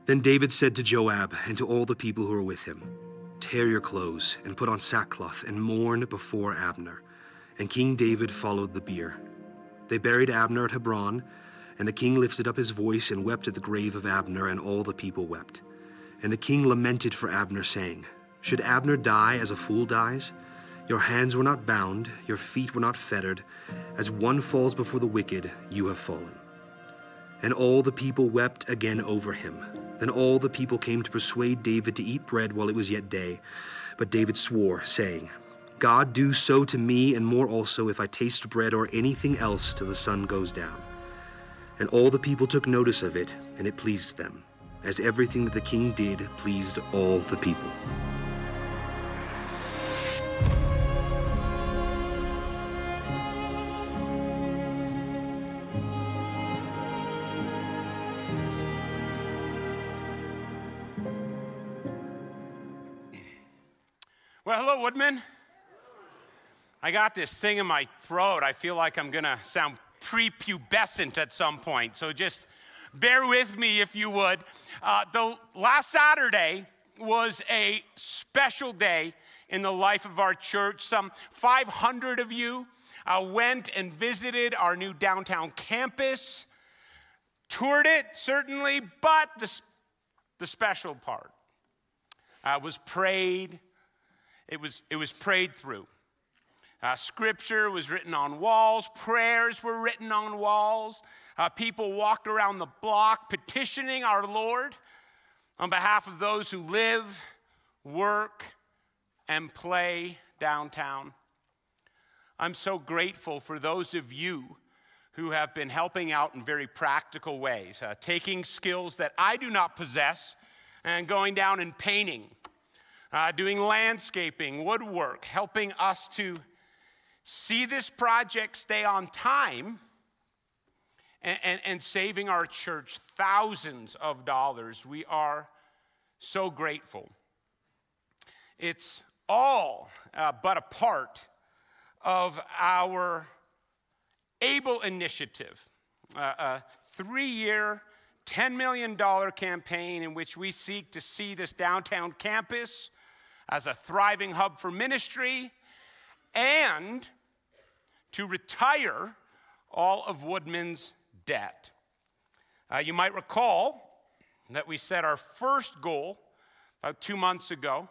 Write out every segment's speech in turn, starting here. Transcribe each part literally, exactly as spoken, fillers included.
Then David said to Joab and to all the people who were with him, "Tear your clothes and put on sackcloth and mourn before Abner." And King David followed the bier. They buried Abner at Hebron, and the king lifted up his voice and wept at the grave of Abner, and all the people wept. And the king lamented for Abner, saying, "Should Abner die as a fool dies? Your hands were not bound, your feet were not fettered. As one falls before the wicked, you have fallen." And all the people wept again over him. Then all the people came to persuade David to eat bread while it was yet day. But David swore, saying, "God do so to me and more also if I taste bread or anything else till the sun goes down." And all the people took notice of it, and it pleased them, as everything that the king did pleased all the people. Well, hello, Woodman. I got this thing in my throat. I feel like I'm going to sound prepubescent at some point, so just bear with me if you would. Uh, the last Saturday was a special day in the life of our church. Some five hundred of you uh, went and visited our new downtown campus, toured it, certainly, but the, the special part uh, was prayed. It was, it was prayed through. Uh, scripture was written on walls. Prayers were written on walls. Uh, people walked around the block petitioning our Lord on behalf of those who live, work, and play downtown. I'm so grateful for those of you who have been helping out in very practical ways, uh, taking skills that I do not possess and going down and painting. Uh, doing landscaping, woodwork, helping us to see this project stay on time and, and, and saving our church thousands of dollars. We are so grateful. It's all uh, but a part of our ABLE initiative, uh, a three-year, ten million dollars campaign in which we seek to see this downtown campus as a thriving hub for ministry and to retire all of Woodman's debt. Uh, you might recall that we set our first goal about two months ago.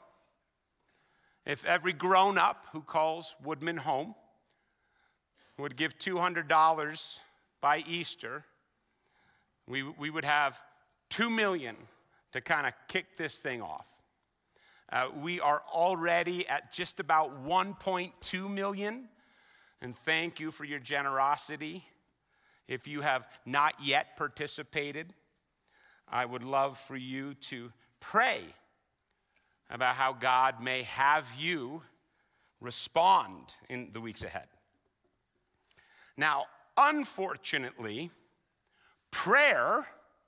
If every grown-up who calls Woodman home would give two hundred dollars by Easter, we, we would have two million dollars to kind of kick this thing off. Uh, we are already at just about one point two million dollars, and thank you for your generosity. If you have not yet participated, I would love for you to pray about how God may have you respond in the weeks ahead. Now, unfortunately, prayer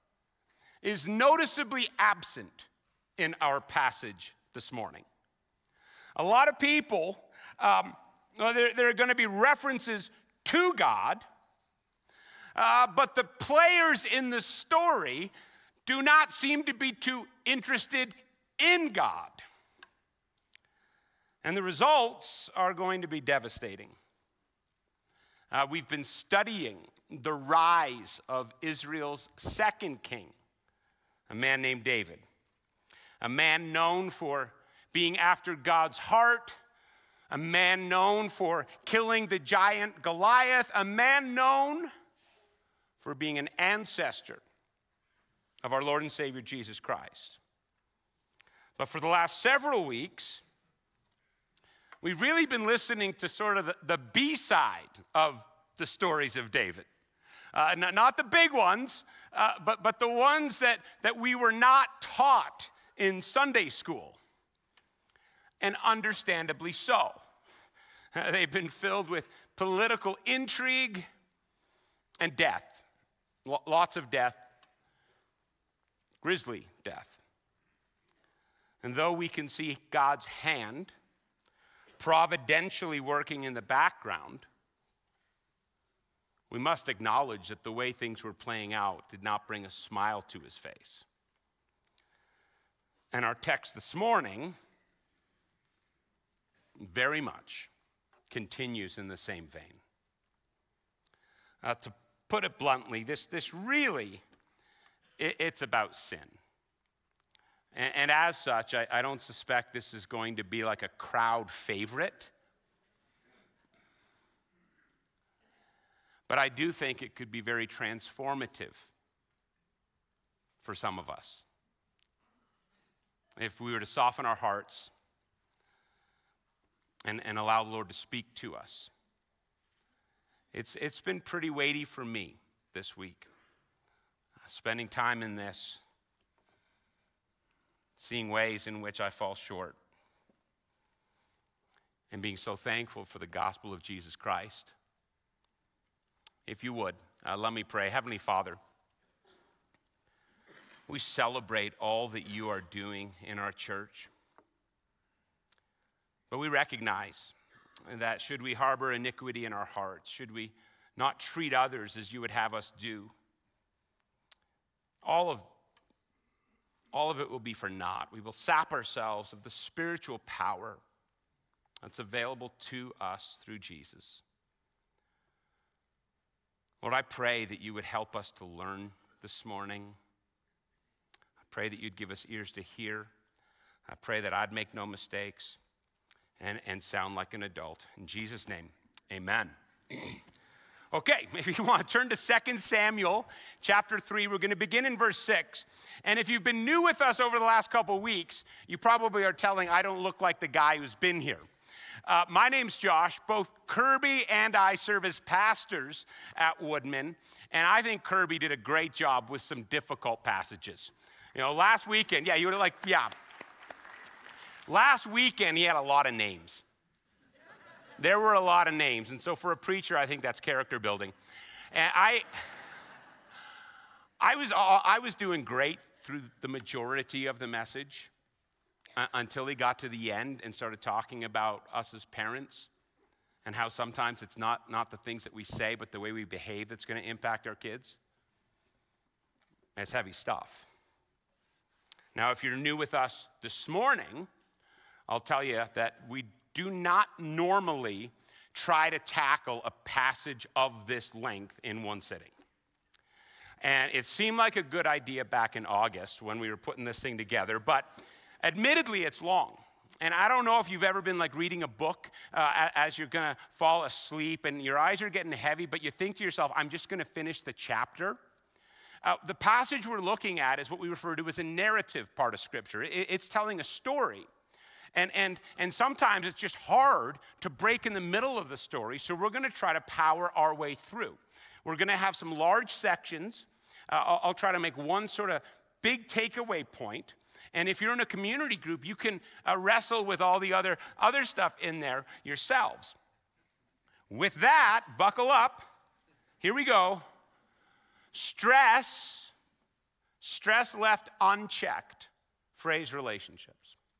is noticeably absent in our passage this morning. A lot of people, um, well, there, there are going to be references to God, uh, but the players in the story do not seem to be too interested in God. And the results are going to be devastating. Uh, we've been studying the rise of Israel's second king, a man named David, a man known for being after God's heart, a man known for killing the giant Goliath, a man known for being an ancestor of our Lord and Savior Jesus Christ. But for the last several weeks, we've really been listening to sort of the, the B-side of the stories of David. Uh, not, not the big ones, uh, but, but the ones that, that we were not taught in Sunday school. And understandably so. Uh, they've been filled with political intrigue and death. L- lots of death. Grisly death. And though we can see God's hand providentially working in the background, we must acknowledge that the way things were playing out did not bring a smile to his face. And our text this morning very much continues in the same vein. Uh, to put it bluntly, this, this really, it, it's about sin. And, and as such, I, I don't suspect this is going to be like a crowd favorite. But I do think it could be very transformative for some of us. If we were to soften our hearts and, and allow the Lord to speak to us. It's, it's been pretty weighty for me this week, uh, spending time in this, seeing ways in which I fall short, and being so thankful for the gospel of Jesus Christ. If you would, uh, let me pray. Heavenly Father, we celebrate all that you are doing in our church. But we recognize that should we harbor iniquity in our hearts, should we not treat others as you would have us do, all of, all of it will be for naught. We will sap ourselves of the spiritual power that's available to us through Jesus. Lord, I pray that you would help us to learn this morning. I pray that you'd give us ears to hear. I pray that I'd make no mistakes and, and sound like an adult. In Jesus' name, amen. Okay, if you want to turn to Second Samuel chapter three, we're going to begin in verse six. And if you've been new with us over the last couple of weeks, you probably are telling, I don't look like the guy who's been here. Uh, my name's Josh. Both Kirby and I serve as pastors at Woodman, and I think Kirby did a great job with some difficult passages. You know, last weekend, yeah, you were like, yeah. Last weekend, he had a lot of names. There were a lot of names, and so for a preacher, I think that's character building. And I, I was, I was doing great through the majority of the message uh, until he got to the end and started talking about us as parents and how sometimes it's not, not the things that we say, but the way we behave that's going to impact our kids. It's heavy stuff. Now, if you're new with us this morning, I'll tell you that we do not normally try to tackle a passage of this length in one sitting. And it seemed like a good idea back in August when we were putting this thing together, but admittedly, it's long. And I don't know if you've ever been like reading a book uh, as you're gonna fall asleep and your eyes are getting heavy, but you think to yourself, I'm just gonna finish the chapter. Uh, the passage we're looking at is what we refer to as a narrative part of Scripture. It, it's telling a story. And, and, and sometimes it's just hard to break in the middle of the story, so we're going to try to power our way through. We're going to have some large sections. Uh, I'll, I'll try to make one sort of big takeaway point. And if you're in a community group, you can uh, wrestle with all the other, other stuff in there yourselves. With that, buckle up. Here we go. Stress, stress left unchecked, phrase relationships.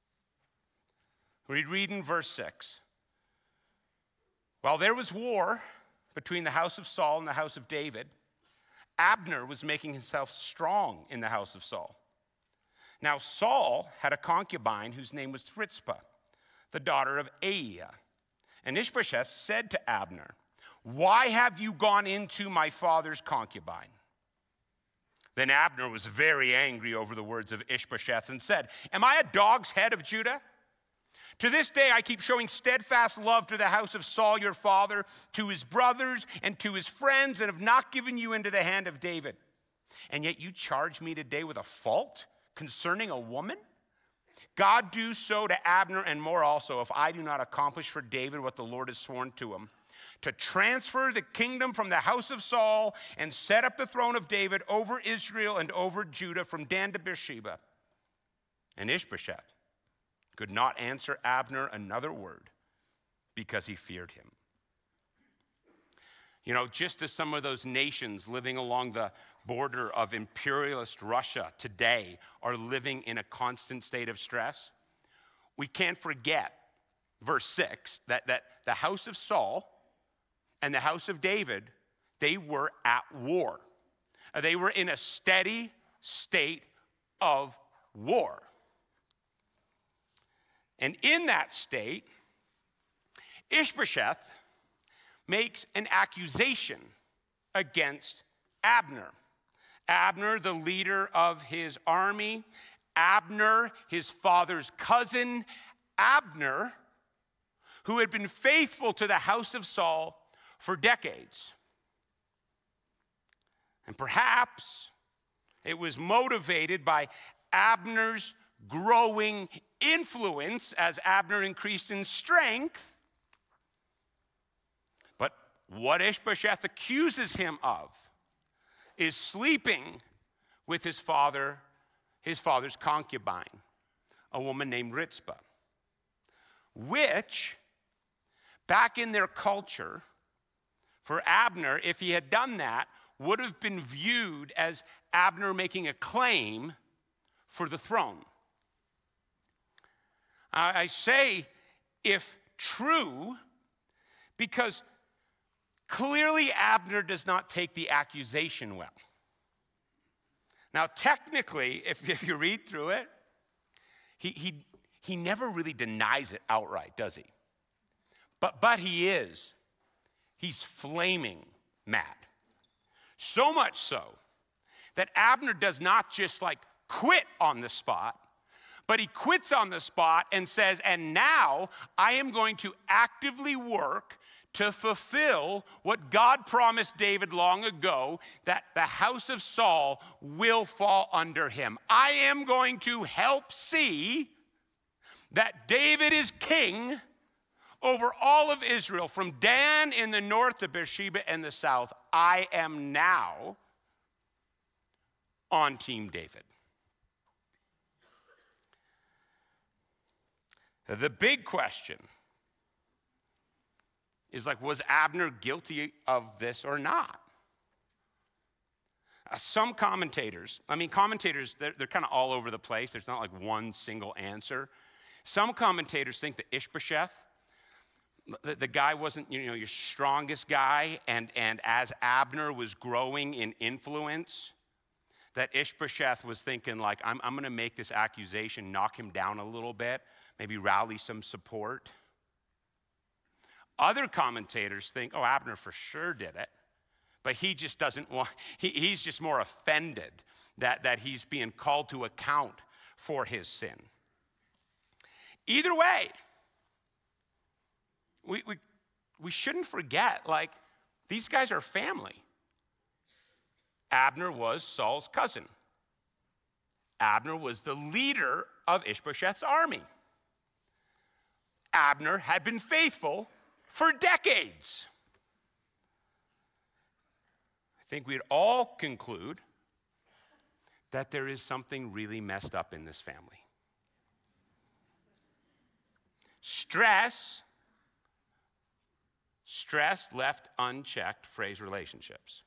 We read in verse six. While there was war between the house of Saul and the house of David, Abner was making himself strong in the house of Saul. Now Saul had a concubine whose name was Rizpah, the daughter of Aiah. And Ishbosheth said to Abner, "Why have you gone into my father's concubine?" Then Abner was very angry over the words of Ishbosheth and said, "Am I a dog's head of Judah? To this day, I keep showing steadfast love to the house of Saul, your father, to his brothers and to his friends, and have not given you into the hand of David. And yet you charge me today with a fault concerning a woman? God do so to Abner and more also, if I do not accomplish for David what the Lord has sworn to him, to transfer the kingdom from the house of Saul and set up the throne of David over Israel and over Judah from Dan to Beersheba." And Ishbosheth could not answer Abner another word because he feared him. You know, just as some of those nations living along the border of imperialist Russia today are living in a constant state of stress, we can't forget, verse six, that, that the house of Saul and the house of David, they were at war. They were in a steady state of war. And in that state, Ishbosheth makes an accusation against Abner. Abner, the leader of his army, Abner, his father's cousin, Abner, who had been faithful to the house of Saul for decades. And perhaps it was motivated by Abner's growing influence as Abner increased in strength. But what Ishbosheth accuses him of is sleeping with his father, his father's concubine, a woman named Rizpah, which, back in their culture, for Abner, if he had done that, would have been viewed as Abner making a claim for the throne. I say if true, because clearly Abner does not take the accusation well. Now, technically, if, if you read through it, he, he, he never really denies it outright, does he? But, but he is. He's flaming mad. So much so that Abner does not just like quit on the spot, but he quits on the spot and says, and now I am going to actively work to fulfill what God promised David long ago, that the house of Saul will fall under him. I am going to help see that David is king over all of Israel, from Dan in the north to Beersheba in the south. I am now on Team David. The big question is like, was Abner guilty of this or not? Uh, some commentators, I mean, commentators, they're, they're kind of all over the place. There's not like one single answer. Some commentators think that Ishbosheth, the, the guy wasn't, you know, your strongest guy, and, and as Abner was growing in influence, that Ishbosheth was thinking like, I'm, I'm going to make this accusation, knock him down a little bit, maybe rally some support. Other commentators think, oh, Abner for sure did it, but he just doesn't want, he, he's just more offended that, that he's being called to account for his sin. Either way, we, we, we shouldn't forget, like, these guys are family. Abner was Saul's cousin. Abner was the leader of Ishbosheth's army. Abner had been faithful for decades. I think we'd all conclude that there is something really messed up in this family. Stress, stress left unchecked frays relationships.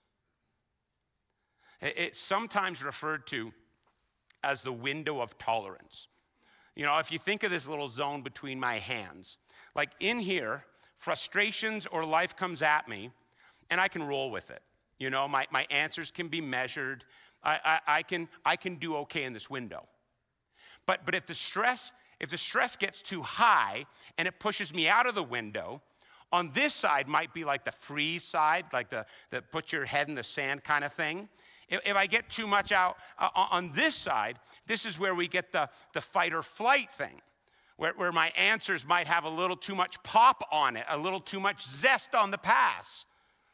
It's sometimes referred to as the window of tolerance. You know, if you think of this little zone between my hands, like in here, frustrations or life comes at me, and I can roll with it. You know, my, my answers can be measured. I, I, I can I can do okay in this window. But but if the stress if the stress gets too high and it pushes me out of the window, on this side might be like the freeze side, like the, the put your head in the sand kind of thing. If, if I get too much out uh, on this side, this is where we get the, the fight or flight thing. Where, where my answers might have a little too much pop on it, a little too much zest on the pass.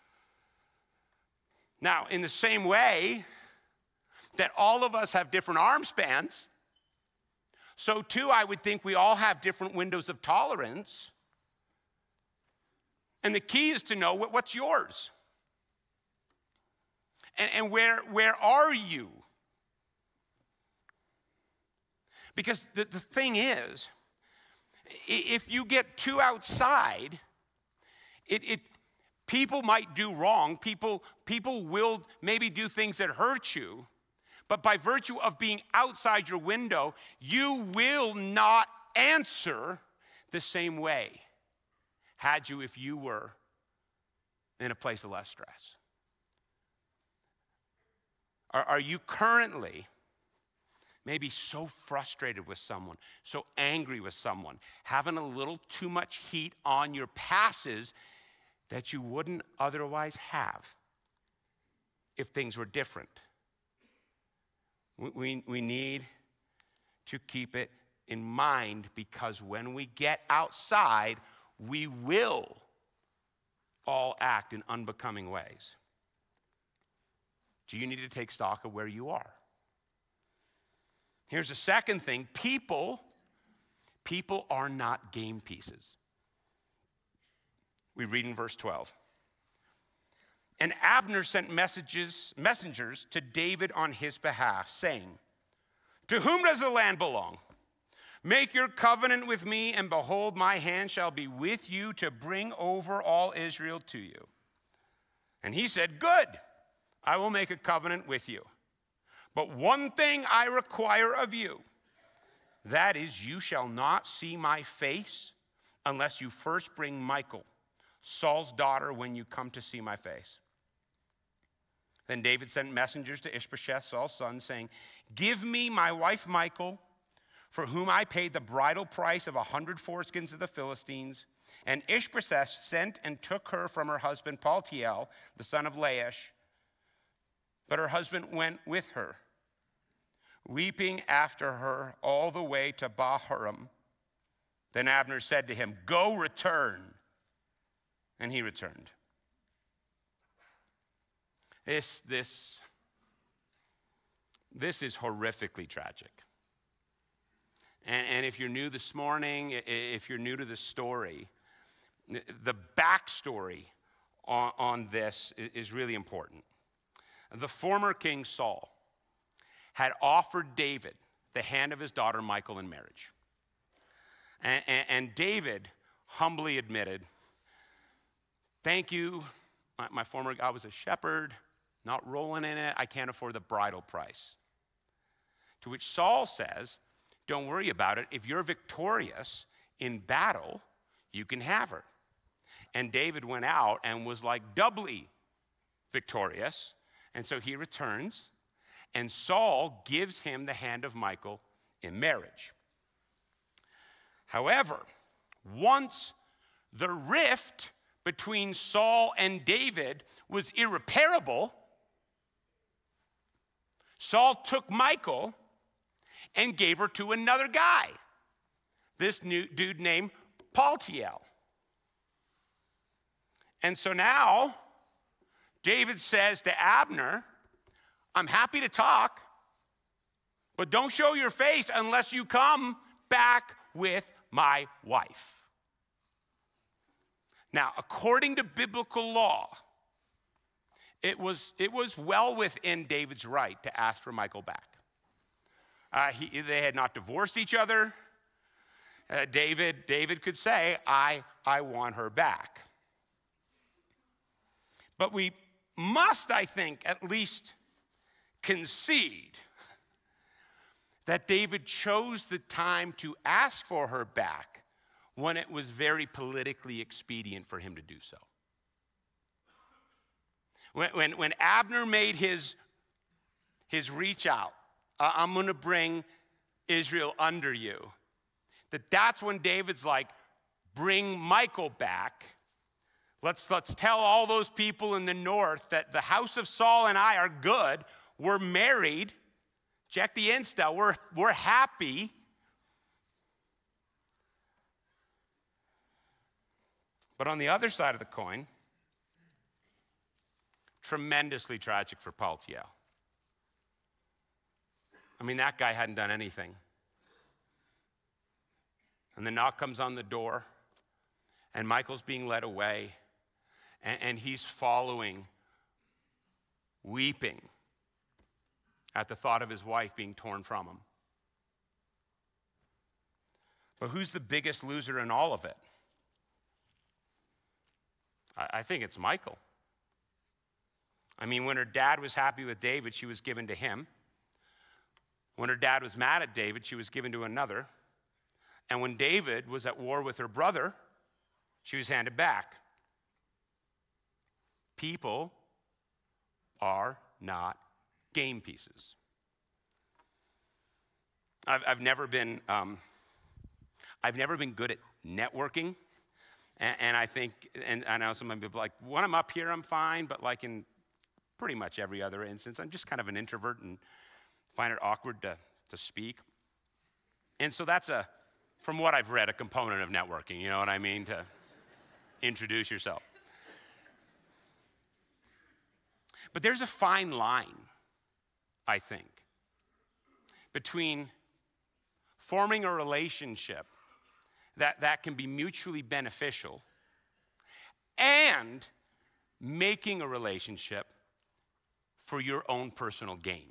Now, in the same way that all of us have different arm spans, so too I would think we all have different windows of tolerance. And the key is to know what, what's yours. And, and where, where are you? Because the, the thing is, if you get too outside, it, it people might do wrong. People, people will maybe do things that hurt you. But by virtue of being outside your window, you will not answer the same way had you if you were in a place of less stress. Are, are you currently maybe so frustrated with someone, so angry with someone, having a little too much heat on your passes that you wouldn't otherwise have if things were different. We, we, we need to keep it in mind, because when we get outside, we will all act in unbecoming ways. Do you need to take stock of where you are? Here's the second thing. People, people are not game pieces. We read in verse twelve. And Abner sent messages, messengers to David on his behalf, saying, to whom does the land belong? Make your covenant with me, and behold, my hand shall be with you to bring over all Israel to you. And he said, good, I will make a covenant with you. But one thing I require of you, that is, you shall not see my face unless you first bring Michal, Saul's daughter, when you come to see my face. Then David sent messengers to Ishbosheth, Saul's son, saying, give me my wife Michal, for whom I paid the bridal price of a hundred foreskins of the Philistines. And Ishbosheth sent and took her from her husband Paltiel, the son of Laish. But her husband went with her, weeping after her all the way to Bahurim. Then Abner said to him, go return. And he returned. This, this, this is horrifically tragic. And, and if you're new this morning, if you're new to the story, the backstory on, on this is really important. The former king Saul had offered David the hand of his daughter Michal in marriage. And, and, and David humbly admitted, thank you, my, my former, I was a shepherd, not rolling in it, I can't afford the bridal price. To which Saul says, don't worry about it. If you're victorious in battle, you can have her. And David went out and was like doubly victorious. And so he returns, and Saul gives him the hand of Michal in marriage. However, once the rift between Saul and David was irreparable, Saul took Michal and gave her to another guy, this new dude named Paltiel. And so now David says to Abner, I'm happy to talk, but don't show your face unless you come back with my wife. Now, according to biblical law, it was, it was well within David's right to ask for Michal back. Uh, he, they had not divorced each other. Uh, David, David could say, I, I want her back. But we must, I think, at least concede that David chose the time to ask for her back when it was very politically expedient for him to do so. When, when, when Abner made his, his reach out, uh, I'm going to bring Israel under you, that that's when David's like, bring Michal back. Let's, let's tell all those people in the north that the house of Saul and I are good. We're married. Check the Insta. We're, we're happy. But on the other side of the coin, tremendously tragic for Paltiel. I mean, that guy hadn't done anything. And the knock comes on the door, and Michal's being led away, and, and he's following, weeping at the thought of his wife being torn from him. But who's the biggest loser in all of it? I, I think it's Michal. I mean, when her dad was happy with David, she was given to him. When her dad was mad at David, she was given to another. And when David was at war with her brother, she was handed back. People are not game pieces. I've, I've never been, um, I've never been good at networking. And, and I think, and I know some people are like, when I'm up here, I'm fine. But like in pretty much every other instance, I'm just kind of an introvert and find it awkward to, to speak. And so that's a, from what I've read, a component of networking, you know what I mean? To introduce yourself. But there's a fine line, I think, between forming a relationship that, that can be mutually beneficial and making a relationship for your own personal gain.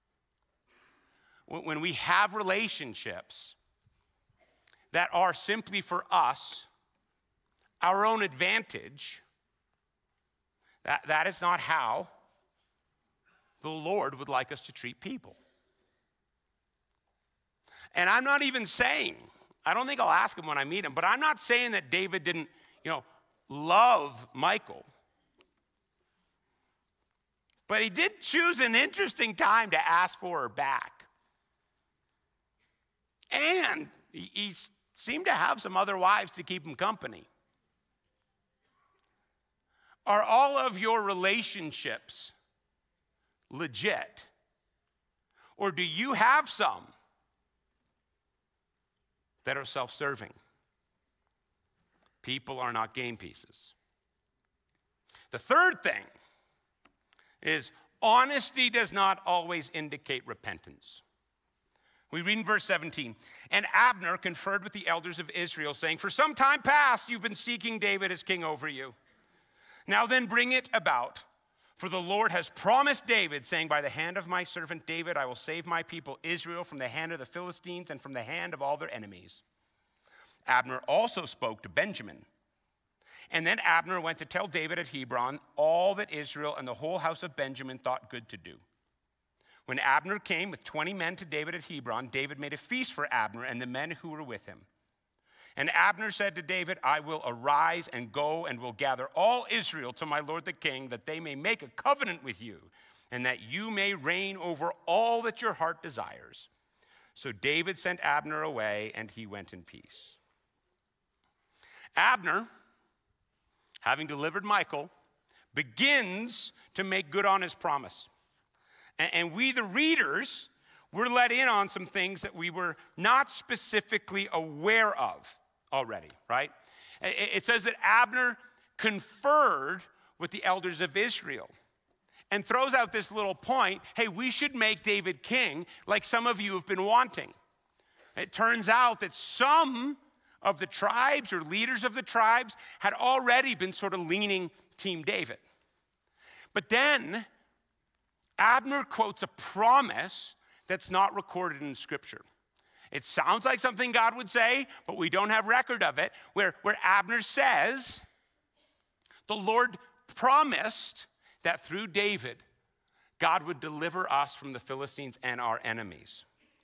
When we have relationships that are simply for us, our own advantage, that, that is not how the Lord would like us to treat people. And I'm not even saying, I don't think I'll ask him when I meet him, but I'm not saying that David didn't, you know, love Michal. But he did choose an interesting time to ask for her back. And he, he seemed to have some other wives to keep him company. Are all of your relationships legit? Or do you have some that are self-serving? People are not game pieces. The third thing is honesty does not always indicate repentance. We read in verse seventeen, and Abner conferred with the elders of Israel, saying, for some time past you've been seeking David as king over you. Now then bring it about, for the Lord has promised David, saying, by the hand of my servant David, I will save my people Israel from the hand of the Philistines and from the hand of all their enemies. Abner also spoke to Benjamin. And then Abner went to tell David at Hebron all that Israel and the whole house of Benjamin thought good to do. When Abner came with twenty men to David at Hebron, David made a feast for Abner and the men who were with him. And Abner said to David, I will arise and go and will gather all Israel to my lord the king, that they may make a covenant with you, and that you may reign over all that your heart desires. So David sent Abner away, and he went in peace. Abner, having delivered Michal, begins to make good on his promise. And we, the readers, were let in on some things that we were not specifically aware of already, right? It says that Abner conferred with the elders of Israel and throws out this little point, hey, we should make David king like some of you have been wanting. It turns out that some of the tribes or leaders of the tribes had already been sort of leaning Team David. But then Abner quotes a promise that's not recorded in Scripture. It sounds like something God would say, but we don't have record of it, where, where Abner says, the Lord promised that through David, God would deliver us from the Philistines and our enemies.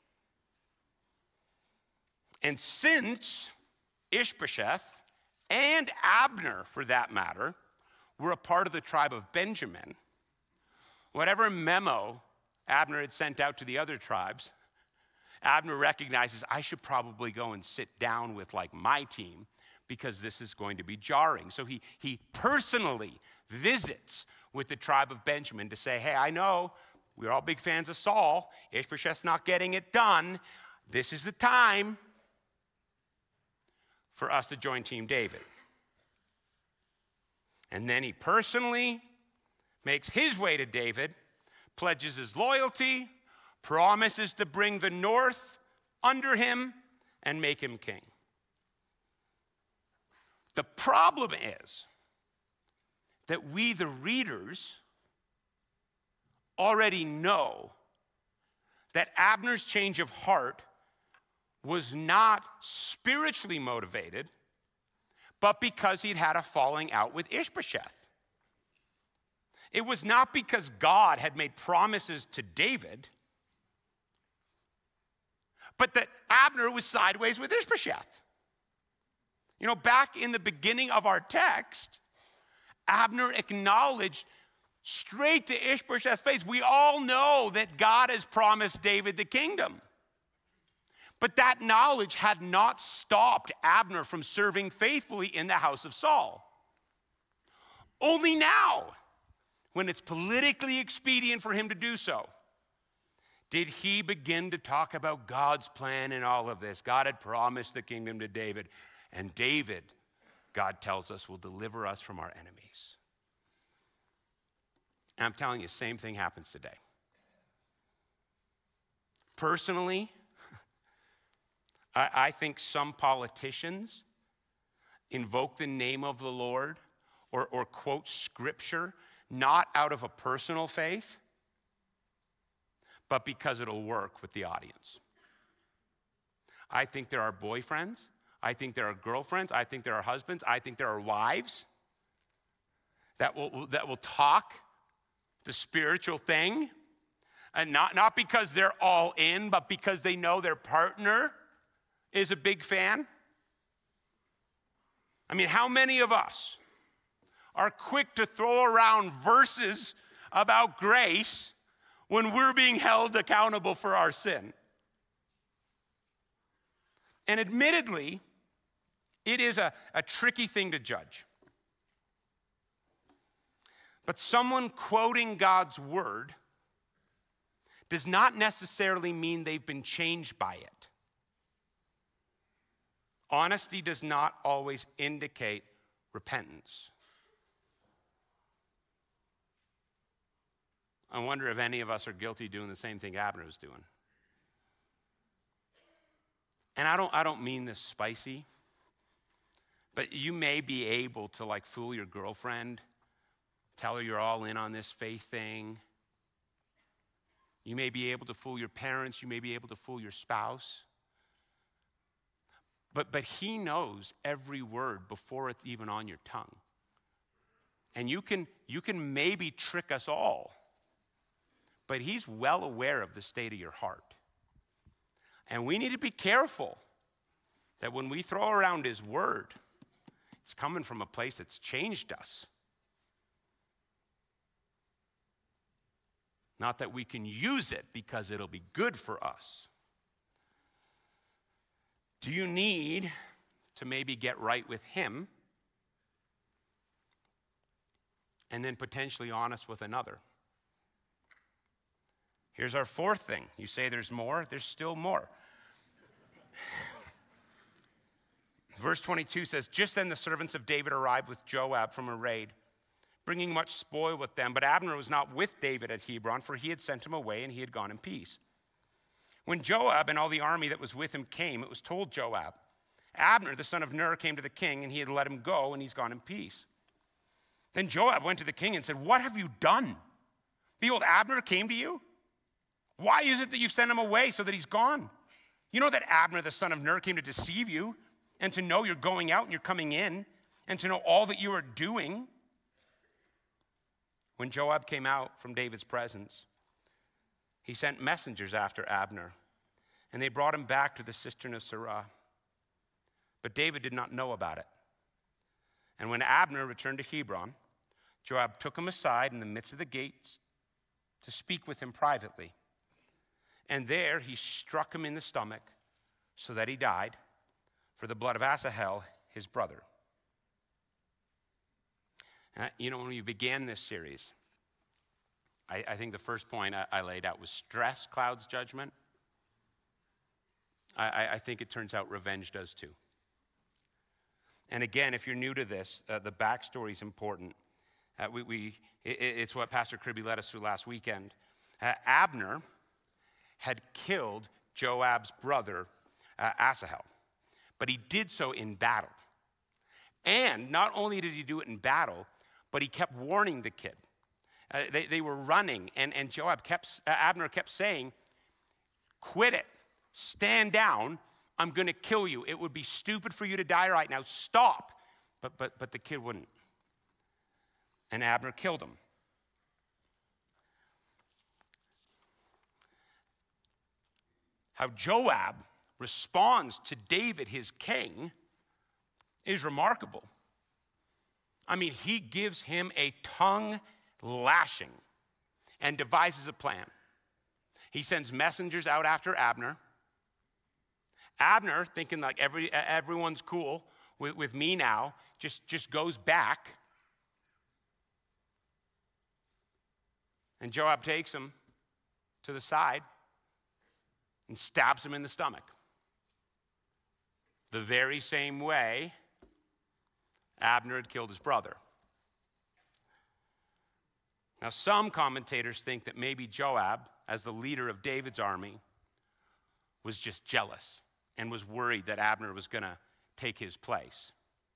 And since Ishbosheth and Abner, for that matter, were a part of the tribe of Benjamin, whatever memo Abner had sent out to the other tribes, Abner recognizes, I should probably go and sit down with like my team because this is going to be jarring. So he, he personally visits with the tribe of Benjamin to say, hey, I know we're all big fans of Saul. Ishbosheth's not getting it done. This is the time for us to join Team David. And then he personally makes his way to David, pledges his loyalty, promises to bring the north under him and make him king. The problem is that we, the readers, already know that Abner's change of heart was not spiritually motivated, but because he'd had a falling out with Ishbosheth. It was not because God had made promises to David, but that Abner was sideways with Ishbosheth. You know, back in the beginning of our text, Abner acknowledged straight to Ishbosheth's face, we all know that God has promised David the kingdom. But that knowledge had not stopped Abner from serving faithfully in the house of Saul. Only now, when it's politically expedient for him to do so, did he begin to talk about God's plan in all of this. God had promised the kingdom to David, and David, God tells us, will deliver us from our enemies. And I'm telling you, same thing happens today. Personally, I, I think some politicians invoke the name of the Lord or, or quote scripture not out of a personal faith, but because it'll work with the audience. I think there are boyfriends. I think there are girlfriends. I think there are husbands. I think there are wives that will, that will talk the spiritual thing. And not, not because they're all in, but because they know their partner is a big fan. I mean, how many of us are quick to throw around verses about grace when we're being held accountable for our sin? And admittedly, it is a, a tricky thing to judge. But someone quoting God's word does not necessarily mean they've been changed by it. Honesty does not always indicate repentance. I wonder if any of us are guilty doing the same thing Abner was doing. And I don't, I don't mean this spicy, but you may be able to like fool your girlfriend, tell her you're all in on this faith thing. You may be able to fool your parents. You may be able to fool your spouse. But, but he knows every word before it's even on your tongue. And you can, you can maybe trick us all, but he's well aware of the state of your heart. And we need to be careful that when we throw around his word, it's coming from a place that's changed us. Not that we can use it because it'll be good for us. Do you need to maybe get right with him and then potentially honest with another? Here's our fourth thing. You say there's more, there's still more. Verse twenty-two says, just then the servants of David arrived with Joab from a raid, bringing much spoil with them. But Abner was not with David at Hebron, for he had sent him away and he had gone in peace. When Joab and all the army that was with him came, it was told Joab, Abner, the son of Ner, came to the king, and he had let him go, and he's gone in peace. Then Joab went to the king and said, what have you done? Behold, Abner came to you. Why is it that you've sent him away so that he's gone? You know that Abner, the son of Ner, came to deceive you, and to know you're going out and you're coming in, and to know all that you are doing. When Joab came out from David's presence, he sent messengers after Abner, and they brought him back to the cistern of Sirah. But David did not know about it. And when Abner returned to Hebron, Joab took him aside in the midst of the gates to speak with him privately. And there he struck him in the stomach so that he died for the blood of Asahel, his brother. Uh, you know, when we began this series, I, I think the first point I, I laid out was stress clouds judgment. I, I think it turns out revenge does too. And again, if you're new to this, uh, the backstory is important. Uh, we, we, it, it's what Pastor Kirby led us through last weekend. Uh, Abner had killed Joab's brother, uh, Asahel, but he did so in battle. And not only did he do it in battle, but he kept warning the kid. Uh, they, they were running, and, and Joab kept, uh, Abner kept saying, quit it, stand down, I'm gonna kill you. It would be stupid for you to die right now, stop. But, but, but the kid wouldn't. And Abner killed him. How Joab responds to David, his king, is remarkable. I mean, he gives him a tongue lashing and devises a plan. He sends messengers out after Abner, Abner, thinking like every everyone's cool with, with me now, just, just goes back. And Joab takes him to the side and stabs him in the stomach. The very same way Abner had killed his brother. Now, some commentators think that maybe Joab, as the leader of David's army, was just jealous and was worried that Abner was going to take his place.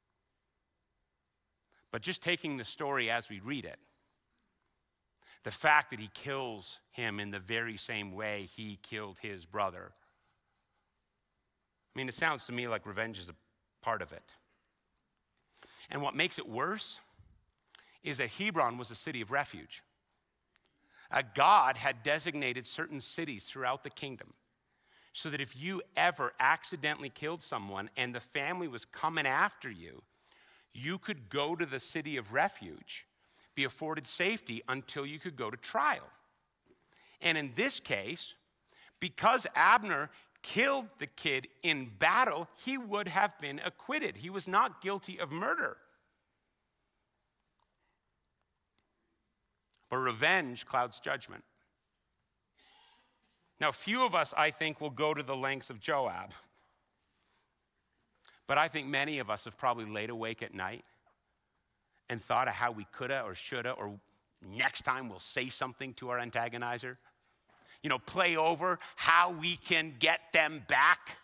But just taking the story as we read it, the fact that he kills him in the very same way he killed his brother, I mean, it sounds to me like revenge is a part of it. And what makes it worse is that Hebron was a city of refuge. Uh, God had designated certain cities throughout the kingdom so that if you ever accidentally killed someone and the family was coming after you, you could go to the city of refuge, be afforded safety until you could go to trial. And in this case, because Abner killed the kid in battle, he would have been acquitted. He was not guilty of murder. But revenge clouds judgment. Now, few of us, I think, will go to the lengths of Joab. But I think many of us have probably laid awake at night and thought of how we coulda or shoulda, or next time we'll say something to our antagonizer. You know, play over how we can get them back.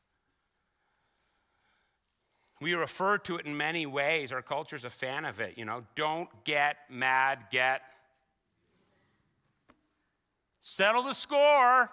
We refer to it in many ways. Our culture's a fan of it. You know, don't get mad, get. Settle the score.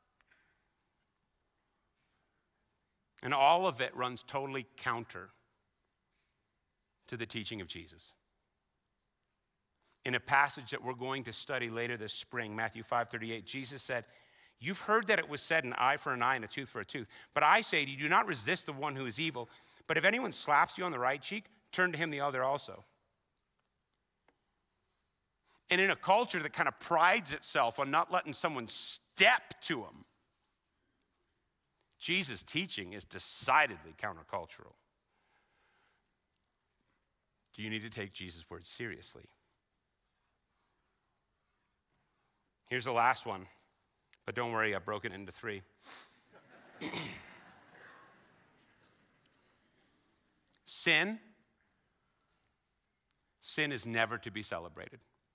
And all of it runs totally counter to the teaching of Jesus. In a passage that we're going to study later this spring, Matthew five thirty-eight, Jesus said, "You've heard that it was said, an eye for an eye and a tooth for a tooth. But I say to you, do not resist the one who is evil. But if anyone slaps you on the right cheek, turn to him the other also." And in a culture that kind of prides itself on not letting someone step to them, Jesus' teaching is decidedly countercultural. Do you need to take Jesus' words seriously? Here's the last one, but don't worry, I broke it into three. Sin, sin is never to be celebrated.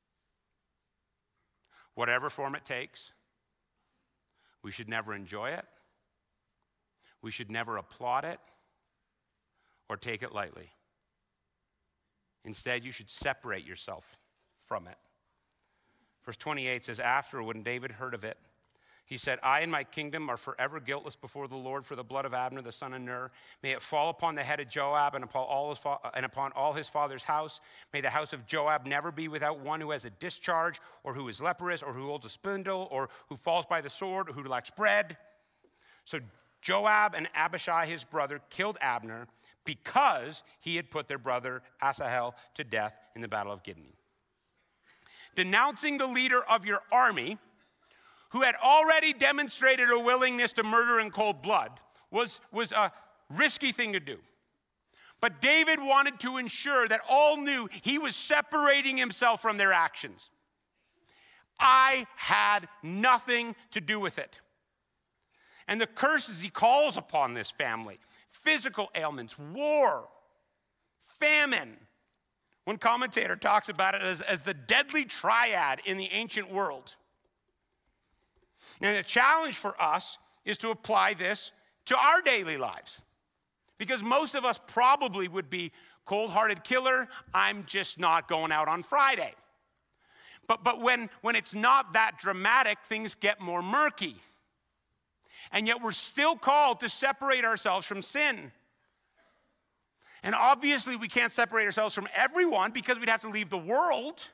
Whatever form it takes, we should never enjoy it. We should never applaud it or take it lightly. Instead, you should separate yourself from it. Verse twenty-eight says, "After, when David heard of it, he said, I and my kingdom are forever guiltless before the Lord for the blood of Abner, the son of Ner. May it fall upon the head of Joab and upon all his, fa- and upon all his father's house. May the house of Joab never be without one who has a discharge, or who is leprous, or who holds a spindle, or who falls by the sword, or who lacks bread." So Joab and Abishai, his brother, killed Abner because he had put their brother Asahel to death in the battle of Gibeon. Denouncing the leader of your army, who had already demonstrated a willingness to murder in cold blood, was, was a risky thing to do. But David wanted to ensure that all knew he was separating himself from their actions. I had nothing to do with it. And the curses he calls upon this family, physical ailments, war, famine. One commentator talks about it as, as the deadly triad in the ancient world. And the challenge for us is to apply this to our daily lives. Because most of us probably would be cold-hearted killer, I'm just not going out on Friday. But, but when, when it's not that dramatic, things get more murky. And yet we're still called to separate ourselves from sin. And obviously we can't separate ourselves from everyone because we'd have to leave the world.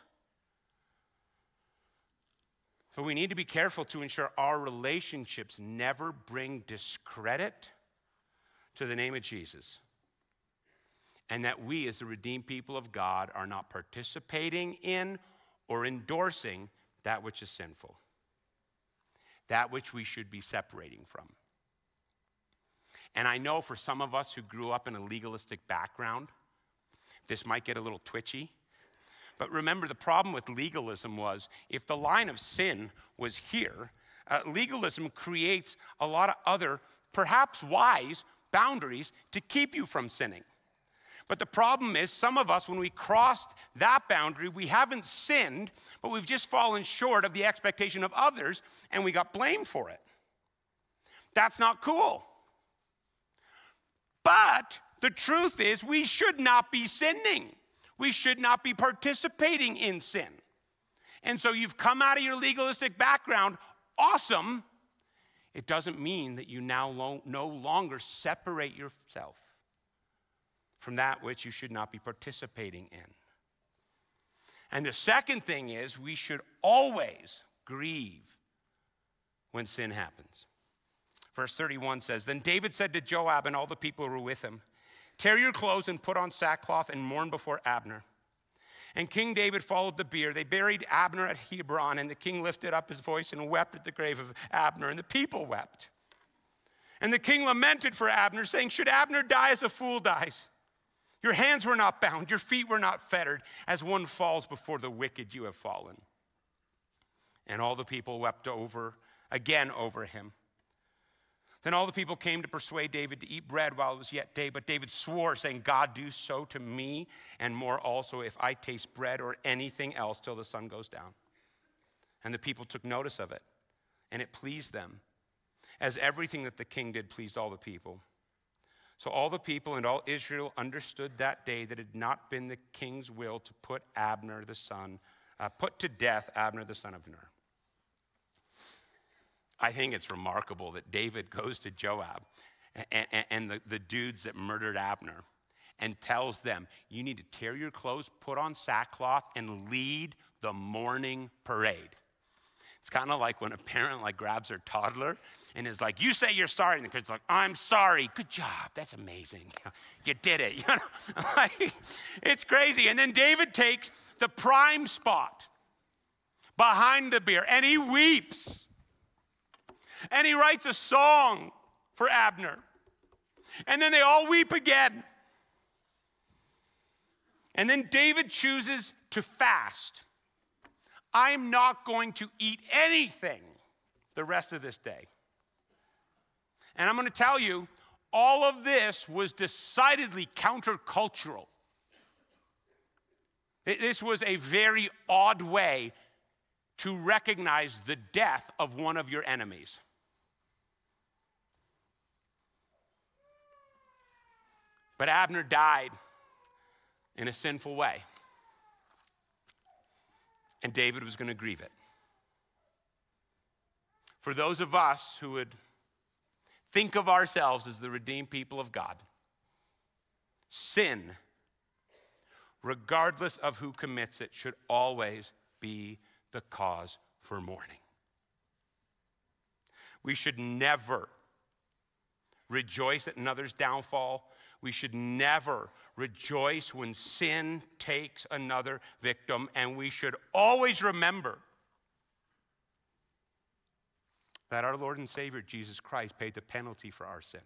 But we need to be careful to ensure our relationships never bring discredit to the name of Jesus. And that we, as the redeemed people of God, are not participating in or endorsing that which is sinful. That which we should be separating from. And I know for some of us who grew up in a legalistic background, this might get a little twitchy. But remember, the problem with legalism was if the line of sin was here, uh, legalism creates a lot of other, perhaps wise, boundaries to keep you from sinning. But the problem is, some of us, when we crossed that boundary, we haven't sinned, but we've just fallen short of the expectation of others, and we got blamed for it. That's not cool. But the truth is, we should not be sinning. We should not be participating in sin. And so you've come out of your legalistic background, awesome. It doesn't mean that you now lo- no longer separate yourself from that which you should not be participating in. And the second thing is, we should always grieve when sin happens. Verse thirty-one says, Then David said to Joab and all the people who were with him, Tear your clothes and put on sackcloth and mourn before Abner. And King David followed the bier. They buried Abner at Hebron, and the king lifted up his voice and wept at the grave of Abner, and the people wept. And the king lamented for Abner, saying, Should Abner die as a fool dies? Your hands were not bound, your feet were not fettered. As one falls before the wicked, you have fallen. And all the people wept over, again over him. Then all the people came to persuade David to eat bread while it was yet day. But David swore, saying, God, do so to me and more also if I taste bread or anything else till the sun goes down. And the people took notice of it, and it pleased them, as everything that the king did pleased all the people. So all the people and all Israel understood that day that it had not been the king's will to put Abner the son, uh, put to death Abner the son of Ner. I think it's remarkable that David goes to Joab and, and, and the, the dudes that murdered Abner and tells them, you need to tear your clothes, put on sackcloth, and lead the mourning parade. It's kind of like when a parent like grabs their toddler and is like, you say you're sorry. And the kid's like, I'm sorry. Good job. That's amazing. You did it. You know? Like, it's crazy. And then David takes the prime spot behind the bier and he weeps. And he writes a song for Abner. And then they all weep again. And then David chooses to fast. I'm not going to eat anything the rest of this day. And I'm going to tell you, all of this was decidedly countercultural. This was a very odd way to recognize the death of one of your enemies. But Abner died in a sinful way. And David was going to grieve it. For those of us who would think of ourselves as the redeemed people of God, sin, regardless of who commits it, should always be the cause for mourning. We should never rejoice at another's downfall. We should never rejoice when sin takes another victim, and we should always remember that our Lord and Savior, Jesus Christ, paid the penalty for our sin.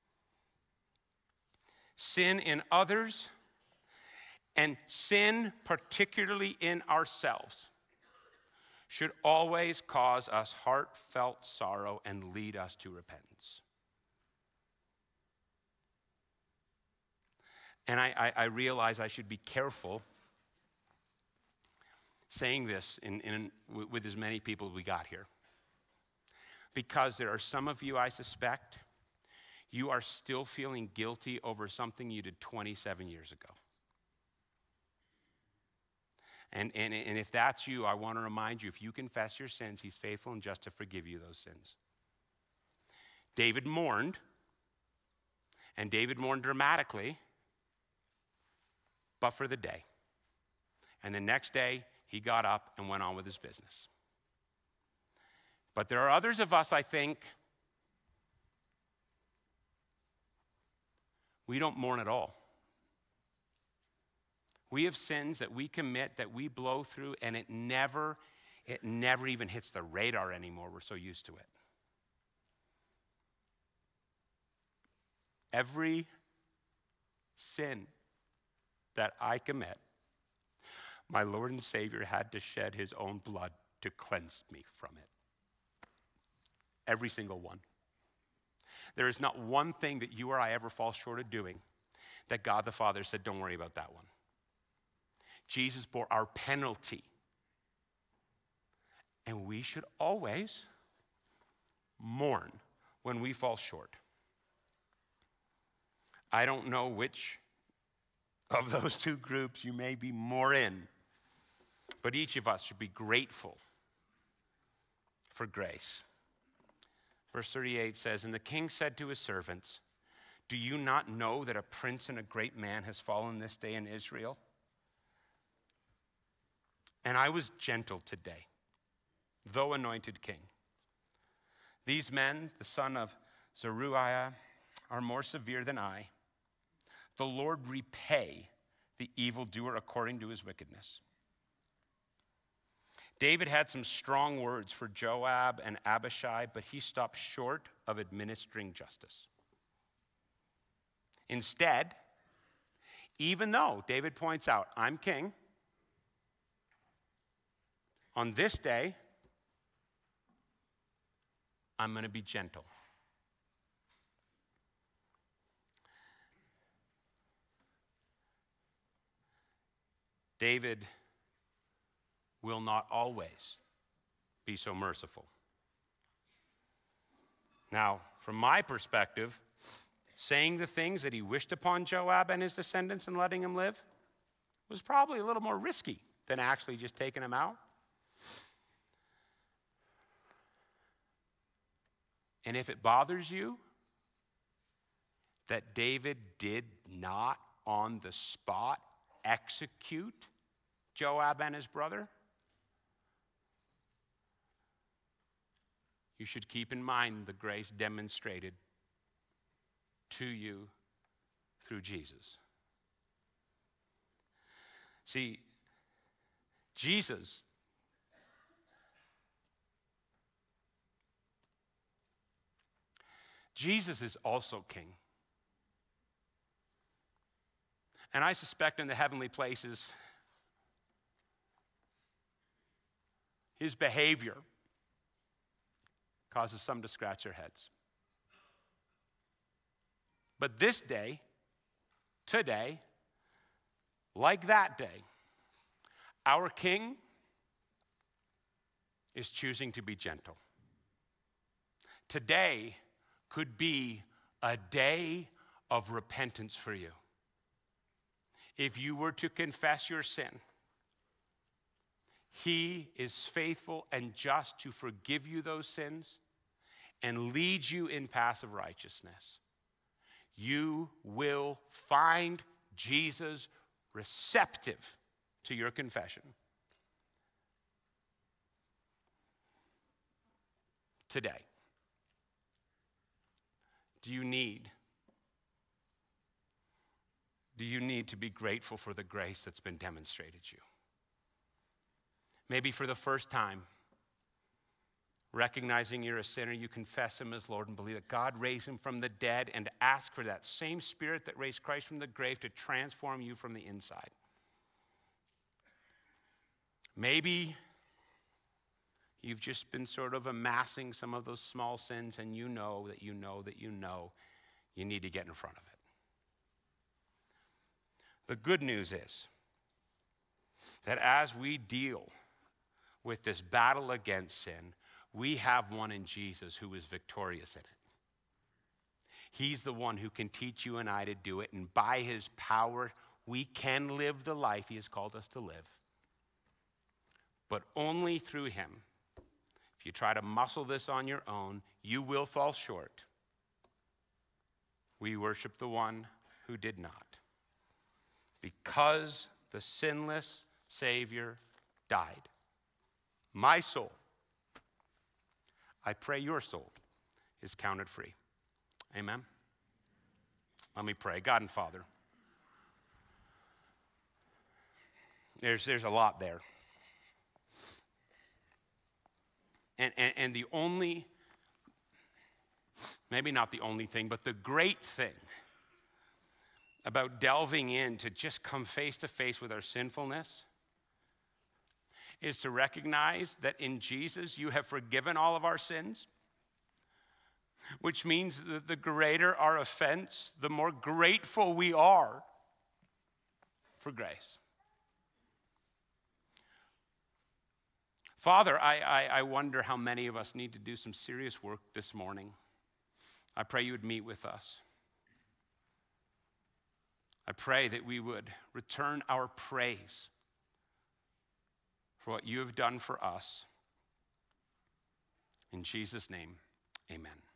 Sin in others, and sin particularly in ourselves, should always cause us heartfelt sorrow and lead us to repentance. And I, I, I realize I should be careful saying this in, in, with as many people as we got here. Because there are some of you, I suspect, you are still feeling guilty over something you did twenty-seven years ago. And, and, and if that's you, I want to remind you, if you confess your sins, he's faithful and just to forgive you those sins. David mourned, and David mourned dramatically, but for the day. And the next day, he got up and went on with his business. But there are others of us, I think, we don't mourn at all. We have sins that we commit, that we blow through, and it never, it never even hits the radar anymore. We're so used to it. every sin that I commit, my Lord and Savior had to shed his own blood to cleanse me from it. Every single one. There is not one thing that you or I ever fall short of doing that God the Father said, don't worry about that one. Jesus bore our penalty. And we should always mourn when we fall short. I don't know which of those two groups you may be more in, but each of us should be grateful for grace. Verse thirty-eight says, and the king said to his servants, do you not know that a prince and a great man has fallen this day in Israel? And I was gentle today, though anointed king. These men, the son of Zeruiah, are more severe than I. The Lord repay the evildoer according to his wickedness. David had some strong words for Joab and Abishai, but he stopped short of administering justice. Instead, even though David points out, I'm king, on this day, I'm going to be gentle. David will not always be so merciful. Now, from my perspective, saying the things that he wished upon Joab and his descendants and letting him live was probably a little more risky than actually just taking him out. And if it bothers you that David did not on the spot execute Joab and his brother, you should keep in mind the grace demonstrated to you through Jesus. See, Jesus Jesus is also king. And I suspect in the heavenly places, his behavior causes some to scratch their heads. But this day, today, like that day, our King is choosing to be gentle. Today could be a day of repentance for you. If you were to confess your sin, he is faithful and just to forgive you those sins and lead you in paths of righteousness. You will find Jesus receptive to your confession. Today, do you need do you need to be grateful for the grace that's been demonstrated to you? Maybe for the first time, recognizing you're a sinner, you confess him as Lord and believe that God raised him from the dead, and ask for that same Spirit that raised Christ from the grave to transform you from the inside. Maybe you've just been sort of amassing some of those small sins, and you know that you know that you know you need to get in front of it. The good news is that as we deal with this battle against sin, we have one in Jesus who is victorious in it. He's the one who can teach you and I to do it, and by his power, we can live the life he has called us to live. But only through him. If you try to muscle this on your own, you will fall short. We worship the one who did not. Because the sinless Savior died. My soul, I pray your soul, is counted free. Amen? Let me pray. God and Father, there's, there's a lot there. And, and, and the only, maybe not the only thing, but the great thing about delving in to just come face to face with our sinfulness is to recognize that in Jesus you have forgiven all of our sins, which means that the greater our offense, the more grateful we are for grace. Father, I, I, I wonder how many of us need to do some serious work this morning. I pray you would meet with us. I pray that we would return our praise for what you have done for us. In Jesus' name, amen.